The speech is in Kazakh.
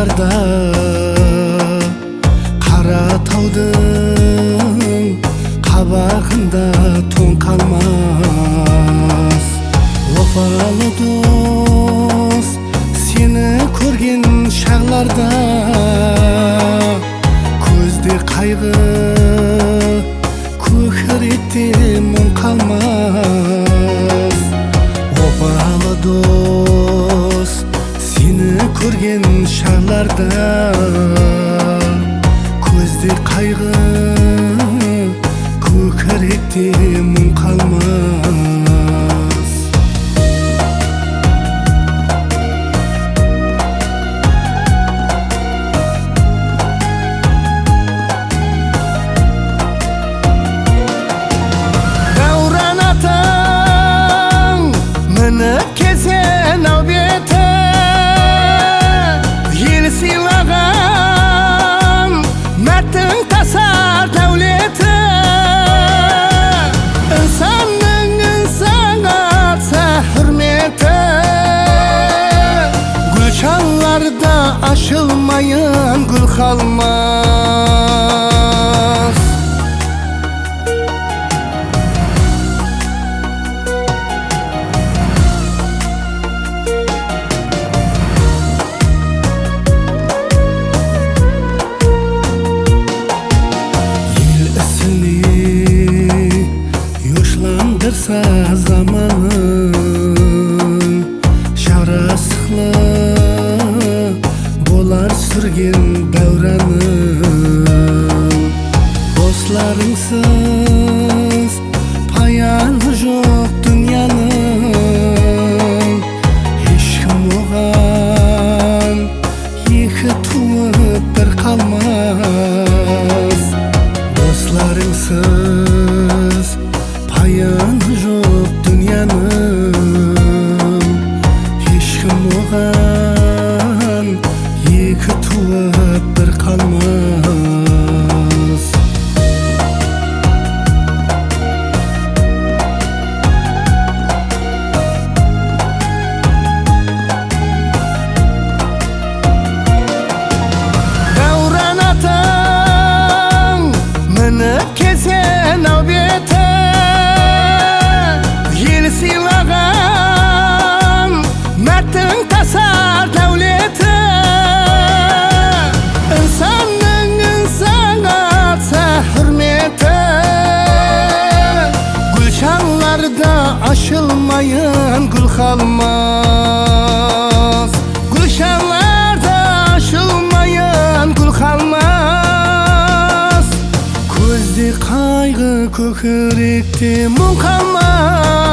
шағларда қара таудың қабағында тоң қалмас. Вафалы дос сені көрген шағларда көзде қайғы көкіректе мұң қалмас. Вафалы дос сені көрген шағларда көзде қайғы көкіректе мұң қалмас. Дәуран атаң мініп кезен ау беті, ел сыйлаған мәрттің тасар дәулеті. Инсанның инсанға аса хүрметі, гүлшанларда ашылмайын гүл қалмас. Yoşlandırsa zamanın, şarasıqlı bolar sürgen dövranın. Dostlarınsız payanı жоқ dünyanın. Ешкім оған екі туып бір қалмас. Dostlarınsız payanı жоқ dünyanın. Ешкім оған екі туып бір қалмас. Дәуран атаң мініп кезен ау беті, ел сыйлаған мәрттің тасар дәулеті. Инсанның инсанға аса хүрметі, гүлшанларда ашылмайын гүл қалмас. Гүлшанларда ашылмайын гүл қалмас. Көзде қайғы көкіректе мұң қалмас.